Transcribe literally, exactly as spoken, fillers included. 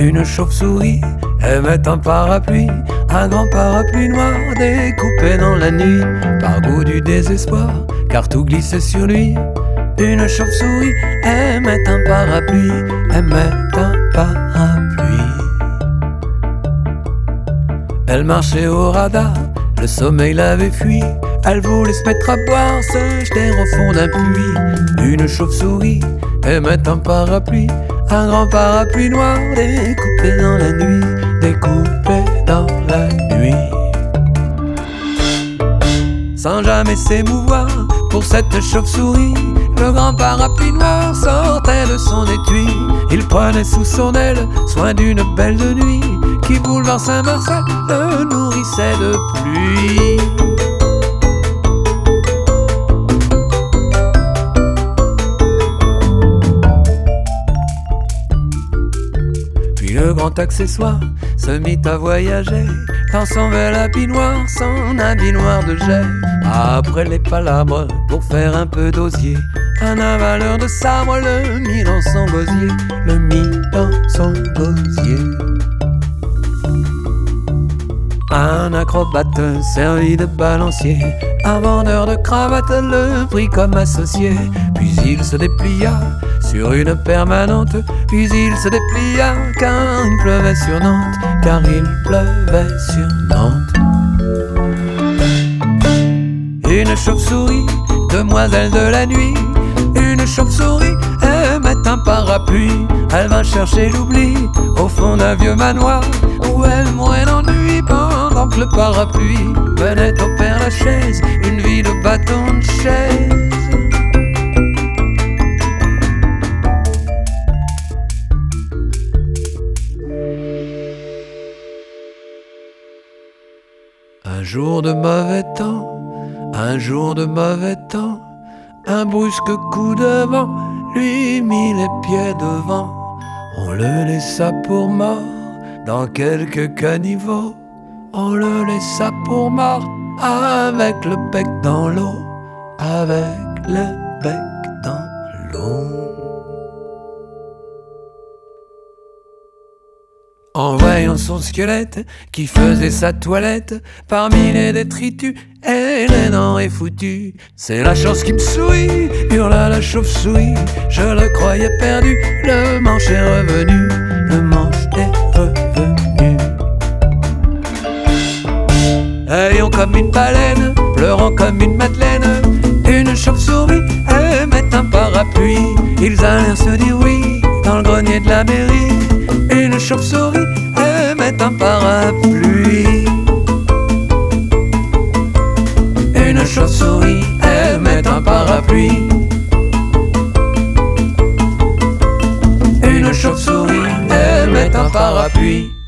Une chauve-souris aimait un parapluie, un grand parapluie noir découpé dans la nuit, par goût du désespoir, car tout glissait sur lui. Une chauve-souris aimait un parapluie, aimait un parapluie. Elle marchait au radar, le sommeil l'avait fui. Elle voulait se mettre à boire, se jeter au fond d'un puits. Une chauve-souris aimait un parapluie, un grand parapluie noir découpé dans la nuit, découpé dans la nuit. Sans jamais s'émouvoir pour cette chauve-souris, le grand parapluie noir sortait de son étui. Il prenait sous son aile soin d'une belle de nuit, qui boulevard Saint-Marcel le nourrissait de pluie. Puis le grand accessoire se mit à voyager dans son bel habit noir, son habit noir de jet. Après les palabres pour faire un peu d'osier, un avaleur de sabre le mit dans son gosier, le mit dans son gosier. Un acrobate servi de balancier, un vendeur de cravates le prit comme associé. Puis il se déplia sur une permanente, puis il se déplia car il pleuvait sur Nantes, car il pleuvait sur Nantes. Une chauve-souris, demoiselle de la nuit, une chauve-souris aimait un parapluie. Elle vint chercher l'oubli au fond d'un vieux manoir, où elle mourait d'ennui pendant que le parapluie venait au Père-Lachaise, une vie de bâton de chaise. Un jour de mauvais temps, un jour de mauvais temps, un brusque coup de vent lui mit les pieds devant. On le laissa pour mort dans quelques caniveaux, on le laissa pour mort avec le bec dans l'eau, avec le bec dans l'eau. En voyant son squelette qui faisait sa toilette parmi les détritus et les denrées foutues, c'est la chance qui me sourit, hurla la chauve-souris. Je le croyais perdu, le manche est revenu, le manche est revenu. Ayant comme une baleine, pleurant comme une madeleine, une chauve-souris aimait un parapluie. Ils allèrent se dire oui dans le grenier de la mairie. Une chauve-souris aimait un parapluie. Une chauve-souris aimait un parapluie. Une chauve-souris aimait un parapluie.